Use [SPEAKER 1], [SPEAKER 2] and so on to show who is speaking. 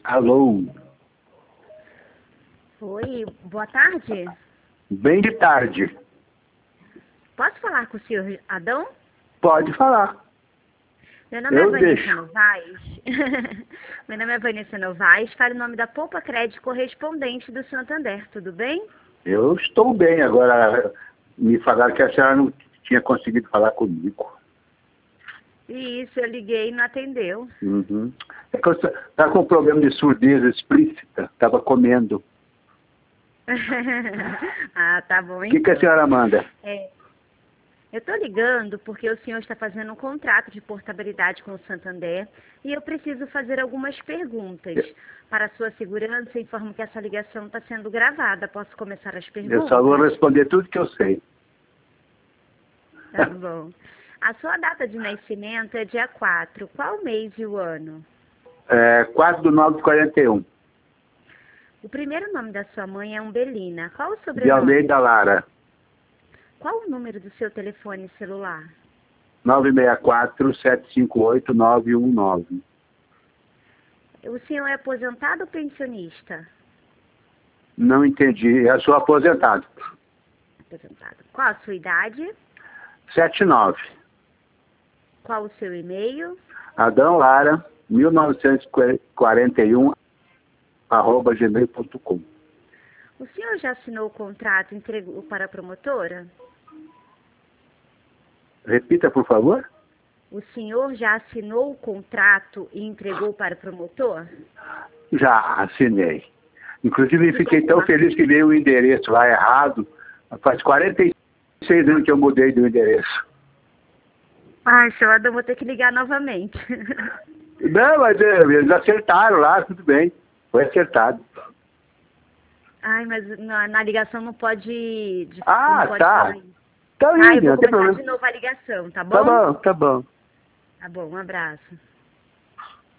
[SPEAKER 1] Alô,
[SPEAKER 2] Oi, boa tarde.
[SPEAKER 1] bem de tarde.
[SPEAKER 2] Posso falar com o senhor Adão?
[SPEAKER 1] Pode falar.
[SPEAKER 2] Meu nome é
[SPEAKER 1] Eu
[SPEAKER 2] Vanessa
[SPEAKER 1] deixo.
[SPEAKER 2] Novaes. Meu nome é Vanessa Novaes, falo em nome da Poupa Crédito Correspondente do Santander, tudo bem?
[SPEAKER 1] Eu estou bem. Agora, me falaram que a senhora não tinha conseguido falar comigo.
[SPEAKER 2] Isso, eu liguei e não atendeu.
[SPEAKER 1] Uhum. É que eu estava com um problema de surdez explícita. Estava comendo.
[SPEAKER 2] Ah, tá bom
[SPEAKER 1] O que a
[SPEAKER 2] então.
[SPEAKER 1] senhora manda?
[SPEAKER 2] Eu estou ligando porque o senhor está fazendo um contrato de portabilidade com o Santander e eu preciso fazer algumas perguntas. Para a sua segurança, informo que essa ligação está sendo gravada. Posso começar as
[SPEAKER 1] Eu só vou
[SPEAKER 2] perguntas?
[SPEAKER 1] responder tudo que eu sei.
[SPEAKER 2] Tá bom. A sua data de nascimento é dia 4. Qual mês e o ano?
[SPEAKER 1] 4/9/41.
[SPEAKER 2] O primeiro nome da sua mãe é Umbelina. Qual o
[SPEAKER 1] De
[SPEAKER 2] sobrenome?
[SPEAKER 1] Almeida Lara.
[SPEAKER 2] Qual o número do seu telefone celular?
[SPEAKER 1] 964-758-919.
[SPEAKER 2] O senhor é aposentado ou pensionista?
[SPEAKER 1] Não entendi. Eu sou aposentado.
[SPEAKER 2] Aposentado. Qual a sua idade?
[SPEAKER 1] 79.
[SPEAKER 2] Qual o seu e-mail?
[SPEAKER 1] Adão Lara, 1941, @gmail.com.
[SPEAKER 2] O senhor já assinou o contrato e entregou para a promotora?
[SPEAKER 1] Repita, por favor.
[SPEAKER 2] O senhor já assinou o contrato e entregou para o promotor?
[SPEAKER 1] Já assinei. Inclusive,
[SPEAKER 2] E
[SPEAKER 1] fiquei tão
[SPEAKER 2] como
[SPEAKER 1] feliz que veio o endereço lá errado. Faz 46 anos que eu mudei do endereço.
[SPEAKER 2] Ai, seu Adão, vou ter que ligar novamente.
[SPEAKER 1] Não, mas eles acertaram lá, tudo bem. Foi acertado.
[SPEAKER 2] Ai, mas na ligação não pode, não
[SPEAKER 1] Ah,
[SPEAKER 2] pode
[SPEAKER 1] tá.
[SPEAKER 2] falar isso.
[SPEAKER 1] Tá
[SPEAKER 2] Tá, eu
[SPEAKER 1] lindo,
[SPEAKER 2] vou
[SPEAKER 1] não tem
[SPEAKER 2] começar
[SPEAKER 1] problema.
[SPEAKER 2] de novo a ligação, tá
[SPEAKER 1] Tá
[SPEAKER 2] bom?
[SPEAKER 1] bom, tá bom.
[SPEAKER 2] Tá bom, um abraço.